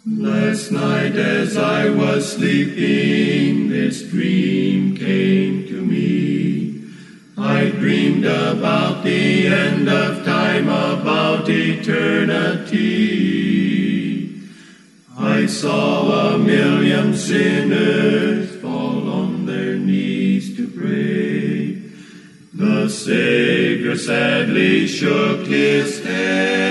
Last night as I was sleeping, this dream came to me. I dreamed about the end of time, about eternity. I saw 1,000,000 sinners fall on their knees to pray. The Savior sadly shook his head.